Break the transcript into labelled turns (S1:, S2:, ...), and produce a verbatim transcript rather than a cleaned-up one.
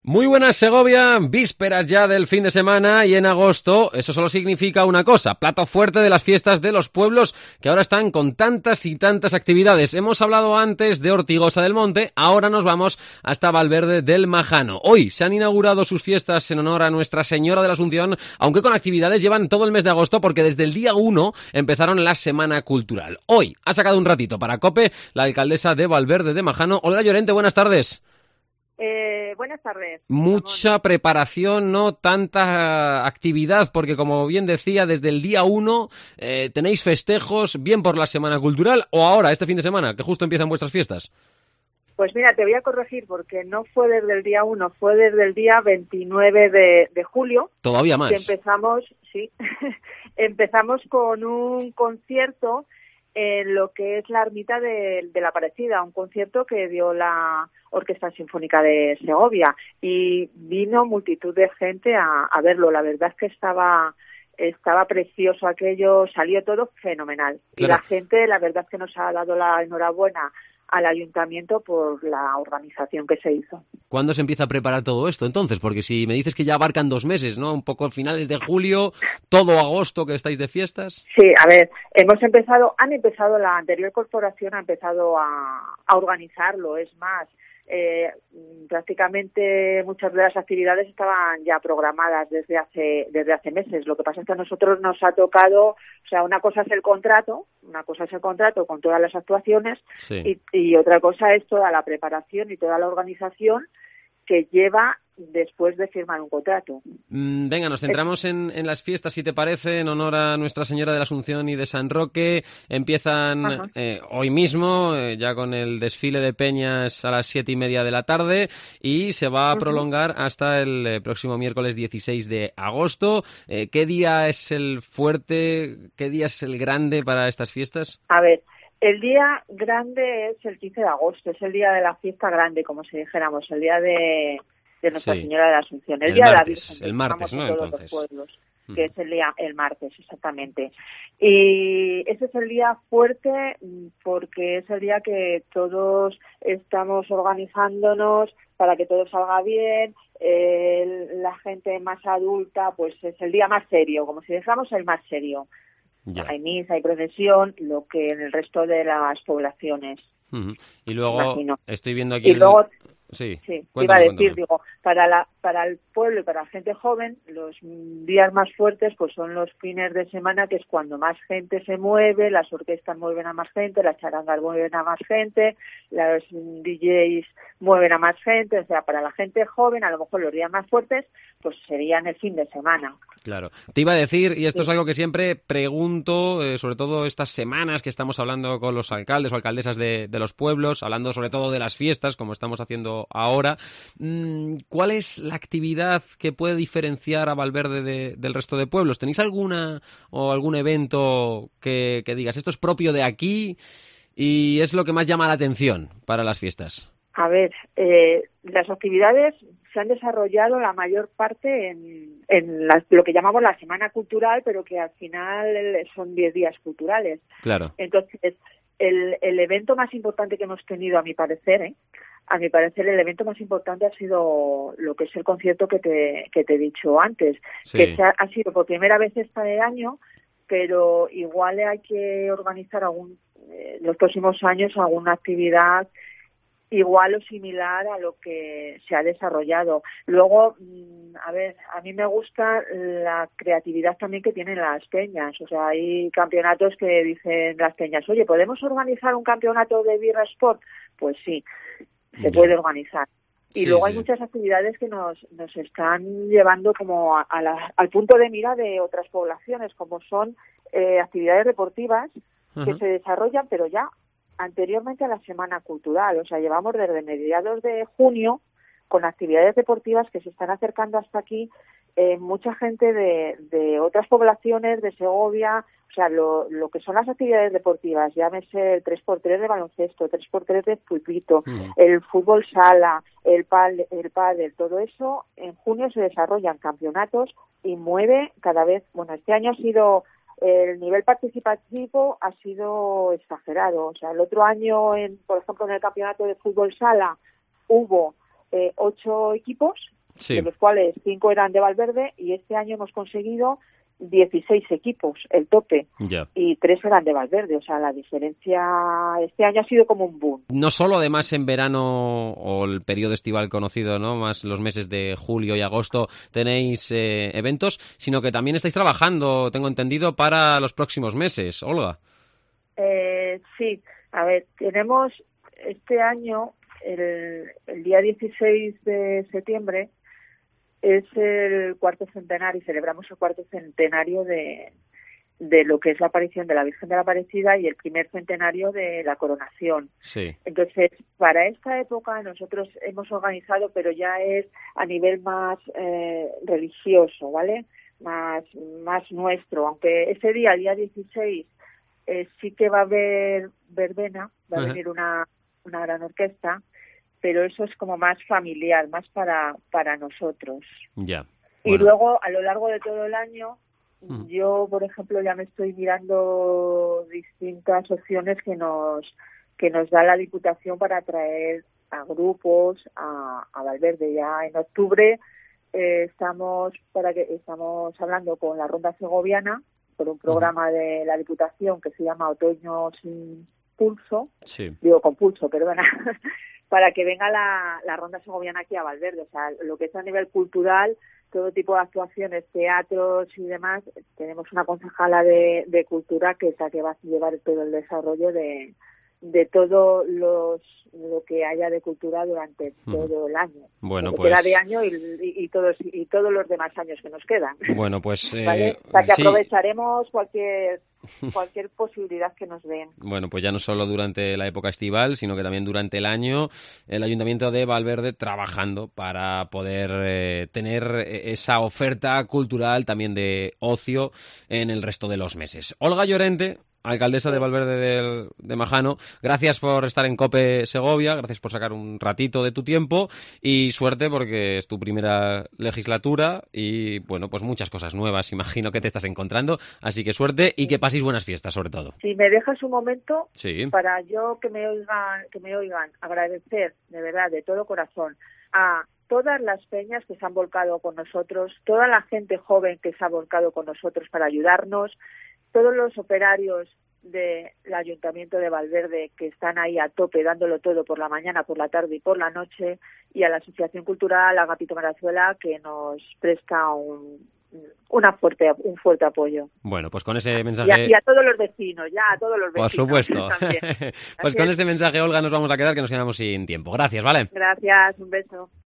S1: Muy buenas, Segovia, vísperas ya del fin de semana y en agosto eso solo significa una cosa, plato fuerte de las fiestas de los pueblos que ahora están con tantas y tantas actividades. Hemos hablado antes de Ortigosa del Monte, ahora nos vamos hasta Valverde del Majano. Hoy se han inaugurado sus fiestas en honor a Nuestra Señora de la Asunción, aunque con actividades llevan todo el mes de agosto porque desde el día uno empezaron la Semana Cultural. Hoy ha sacado un ratito para COPE la alcaldesa de Valverde de Majano. Olga Llorente, buenas tardes.
S2: Eh, buenas tardes.
S1: Mucha
S2: Vamos.
S1: preparación, no tanta actividad, porque como bien decía, desde el día uno eh, tenéis festejos, bien por la Semana Cultural o ahora, este fin de semana, que justo empiezan vuestras fiestas.
S2: Pues mira, te voy a corregir porque no fue desde el día uno, fue desde el día veintinueve de, de julio.
S1: Todavía más.
S2: Que empezamos, sí, empezamos con un concierto en lo que es la ermita de, de la Aparecida, un concierto que dio la Orquesta Sinfónica de Segovia y vino multitud de gente a, a verlo. La verdad es que estaba estaba precioso aquello, salió todo fenomenal. Claro. Y la gente, la verdad es que nos ha dado la enhorabuena al ayuntamiento por la organización que se hizo.
S1: ¿Cuándo se empieza a preparar todo esto entonces? Porque si me dices que ya abarcan dos meses, ¿no? Un poco finales de julio, todo agosto que estáis de fiestas.
S2: Sí, a ver, hemos empezado, han empezado, la anterior corporación ha empezado a, a organizarlo, es más, eh, prácticamente muchas de las actividades estaban ya programadas desde hace desde hace meses. Lo que pasa es que a nosotros nos ha tocado, o sea, una cosa es el contrato, una cosa es el contrato con todas las actuaciones, sí. y, y otra cosa es toda la preparación y toda la organización que lleva después de firmar un contrato.
S1: Mm, venga, nos centramos en, en las fiestas, si te parece, en honor a Nuestra Señora de la Asunción y de San Roque. Empiezan eh, hoy mismo, eh, ya con el desfile de peñas a las siete y media de la tarde, y se va a prolongar uh-huh. hasta el eh, próximo miércoles dieciséis de agosto. Eh, ¿Qué día es el fuerte, qué día es el grande para estas fiestas?
S2: A ver, el día grande es el quince de agosto, es el día de la fiesta grande, como si dijéramos, el día de, de Nuestra sí. Señora de la Asunción, el,
S1: el
S2: día
S1: martes,
S2: de la Virgen,
S1: el martes, ¿no?
S2: Todos
S1: Entonces.
S2: Los pueblos, mm. que es el día, el martes, exactamente. Y ese es el día fuerte porque es el día que todos estamos organizándonos para que todo salga bien. Eh, la gente más adulta, pues es el día más serio, como si dijéramos el más serio. Ya. Hay misa, hay procesión, lo que en el resto de las poblaciones.
S1: Uh-huh. Y luego imagino. Estoy viendo aquí...
S2: Y el... luego,
S1: sí,
S2: sí
S1: cuéntame,
S2: iba a decir,
S1: cuéntame.
S2: digo, para la para el pueblo y para la gente joven, los días más fuertes pues son los fines de semana, que es cuando más gente se mueve, las orquestas mueven a más gente, las charangas mueven a más gente, los D Js mueven a más gente, o sea, para la gente joven, a lo mejor los días más fuertes, pues serían el fin de semana.
S1: Claro. Te iba a decir, y esto sí. es algo que siempre pregunto, eh, sobre todo estas semanas que estamos hablando con los alcaldes o alcaldesas de, de los pueblos, hablando sobre todo de las fiestas, como estamos haciendo ahora, mmm, ¿cuál es la actividad que puede diferenciar a Valverde de, del resto de pueblos? ¿Tenéis alguna o algún evento que, que digas, esto es propio de aquí y es lo que más llama la atención para las fiestas?
S2: A ver, eh, las actividades se han desarrollado la mayor parte en, en la, lo que llamamos la Semana Cultural, pero que al final son diez días culturales.
S1: Claro.
S2: Entonces, el, el evento más importante que hemos tenido, a mi parecer, ¿eh? a mi parecer, el evento más importante ha sido lo que es el concierto que te, que te he dicho antes, sí. que se ha, ha sido por primera vez este año, pero igual hay que organizar algún, eh, los próximos años alguna actividad igual o similar a lo que se ha desarrollado. Luego, a ver, a mí me gusta la creatividad también que tienen las peñas. O sea, hay campeonatos que dicen las peñas, oye, ¿podemos organizar un campeonato de birra sport? Pues sí, se Bien. puede organizar. Y sí, luego sí. hay muchas actividades que nos, nos están llevando como a, a la, al punto de mira de otras poblaciones, como son eh, actividades deportivas uh-huh. que se desarrollan, pero ya anteriormente a la Semana Cultural. O sea, llevamos desde mediados de junio con actividades deportivas que se están acercando hasta aquí, eh, mucha gente de, de otras poblaciones, de Segovia, o sea, lo, lo que son las actividades deportivas, llámese el tres por tres de baloncesto, tres por tres de pulpito, mm. el fútbol sala, el pádel, el pádel, todo eso, en junio se desarrollan campeonatos y mueve cada vez, bueno, este año ha sido... el nivel participativo ha sido exagerado. O sea, el otro año, en, por ejemplo, en el campeonato de fútbol sala hubo eh, ocho equipos,
S1: sí.
S2: de los cuales cinco eran de Valverde, y este año hemos conseguido dieciséis equipos, el tope,
S1: ya.
S2: y tres eran de Valverde. O sea, la diferencia este año ha sido como un boom.
S1: No solo además en verano o el periodo estival conocido, ¿no? Más los meses de julio y agosto tenéis eh, eventos, sino que también estáis trabajando, tengo entendido, para los próximos meses. Olga.
S2: Eh, sí, a ver, tenemos este año, el, el día dieciséis de septiembre, es el cuarto centenario, y celebramos el cuarto centenario de, de lo que es la aparición de la Virgen de la Aparecida y el primer centenario de la coronación.
S1: Sí.
S2: Entonces, para esta época nosotros hemos organizado, pero ya es a nivel más eh, religioso, ¿vale? Más, más nuestro, aunque ese día, el día dieciséis, eh, sí que va a haber verbena, va a
S1: Ajá.
S2: venir una, una gran orquesta, pero eso es como más familiar, más para, para nosotros.
S1: Ya.
S2: Y
S1: Bueno.
S2: luego, a lo largo de todo el año,
S1: Mm.
S2: yo, por ejemplo, ya me estoy mirando distintas opciones que nos que nos da la Diputación para atraer a grupos a, a Valverde. Ya en octubre eh, estamos para que estamos hablando con la Ronda Segoviana por un programa uh-huh. de la Diputación que se llama Otoño sin Pulso,
S1: sí.
S2: digo con pulso, perdona, para que venga la, la Ronda Segoviana aquí a Valverde. O sea, lo que es a nivel cultural, todo tipo de actuaciones, teatros y demás, tenemos una concejala de, de cultura que es la que va a llevar todo el desarrollo de, de todo los, lo que haya de cultura durante hmm. todo el año.
S1: Bueno,
S2: lo que
S1: pues...
S2: queda de año y, y, y, todos, y todos los demás años que nos quedan.
S1: Bueno, pues... Eh,
S2: ¿vale? O sea, que
S1: sí.
S2: aprovecharemos cualquier... cualquier posibilidad que nos den.
S1: Bueno, pues ya no solo durante la época estival, sino que también durante el año el Ayuntamiento de Valverde trabajando para poder eh, tener esa oferta cultural también de ocio en el resto de los meses. Olga Llorente, alcaldesa de Valverde del, de Majano, gracias por estar en COPE Segovia, gracias por sacar un ratito de tu tiempo y suerte porque es tu primera legislatura y, bueno, pues muchas cosas nuevas, imagino que te estás encontrando, así que suerte y que paséis buenas fiestas, sobre todo.
S2: Si me dejas un momento,
S1: sí.
S2: para yo que me oigan, que me oigan, agradecer de verdad, de todo corazón, a todas las peñas que se han volcado con nosotros, toda la gente joven que se ha volcado con nosotros para ayudarnos, todos los operarios del Ayuntamiento de Valverde que están ahí a tope dándolo todo por la mañana, por la tarde y por la noche, y a la Asociación Cultural Agapito Marazuela que nos presta un, una fuerte, un fuerte apoyo.
S1: Bueno, pues con ese mensaje...
S2: Y a, y a todos los vecinos, ya a todos los vecinos.
S1: Por supuesto. Pues con ese mensaje, Olga, nos vamos a quedar que nos quedamos sin tiempo. Gracias, ¿vale?
S2: Gracias, un beso.